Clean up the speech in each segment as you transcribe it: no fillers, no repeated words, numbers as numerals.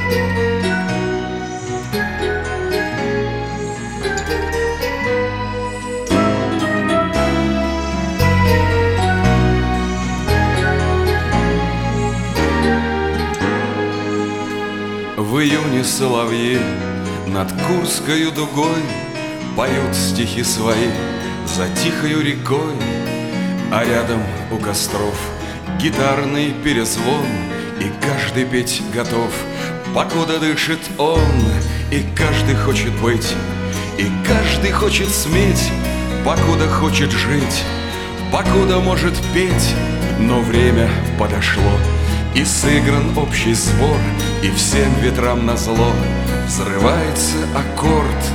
В июне соловьи над Курскою дугой поют стихи свои за тихою рекой, а рядом у костров гитарный перезвон, и каждый петь готов, покуда дышит он. И каждый хочет быть, и каждый хочет сметь, покуда хочет жить, покуда может петь. Но время подошло, и сыгран общий сбор, и всем ветрам назло взрывается аккорд.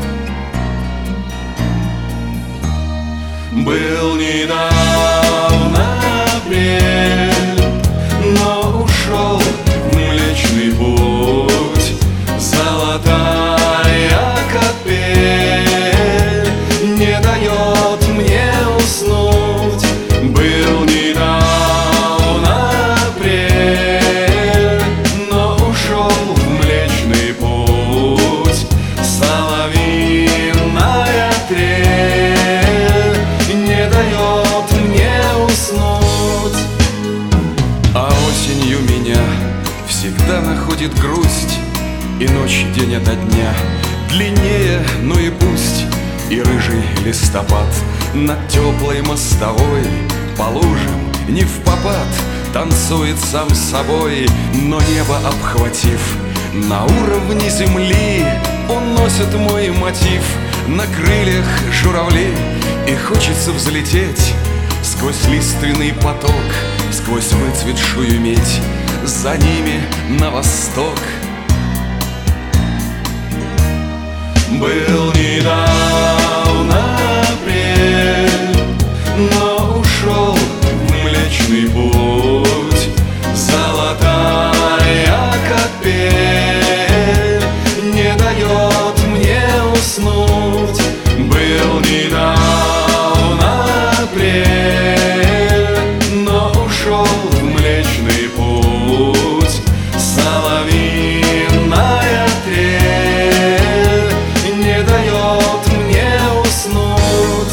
Был недавно апрель, но ушел в Млечный Путь. Золотая капель не дает мне уснуть. Был недавно апрель, но ушел в Млечный Путь. Соловьиная трель не дает мне уснуть. А осенью меня всегда находит грусть, и ночь день ото дня длиннее, ну и пусть. И рыжий листопад над теплой мостовой по лужам не впопад танцует сам собой. Но небо обхватив, на уровне земли уносит мой мотив на крыльях журавли. И хочется взлететь сквозь лиственный поток, сквозь выцветшую медь, за ними на восток. Был недавно апрель, но ушел в Млечный Путь. Золотая капель не дает мне уснуть. Был недавно апрель, но ушел в Млечный Путь. Соловьиная трель не дает мне уснуть.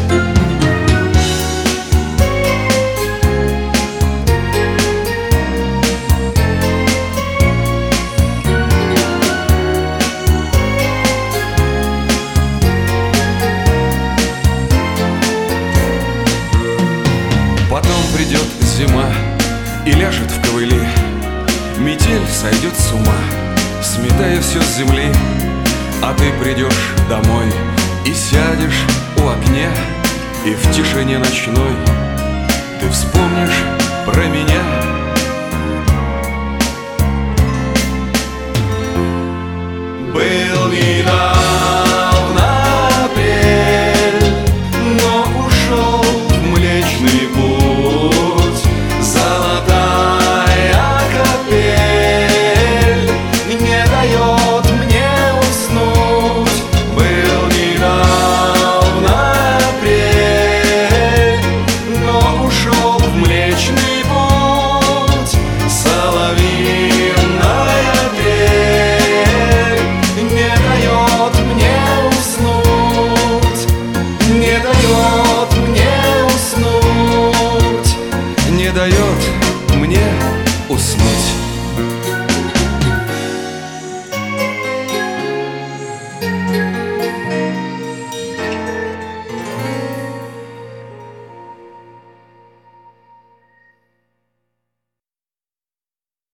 Потом придет зима и ляжет в ковыли, метель сойдет с ума, сметая все с земли. А ты придешь домой и сядешь у огня, и в тишине ночной ты вспомнишь про меня. Был недавно апрель, но ушел в Млечный Путь. Золотая капель не дает мне уснуть. Был недавно апрель, но ушел в Млечный Путь. Соловьиная трель не дает мне уснуть. Не дает мне уснуть. Не дает мне уснуть.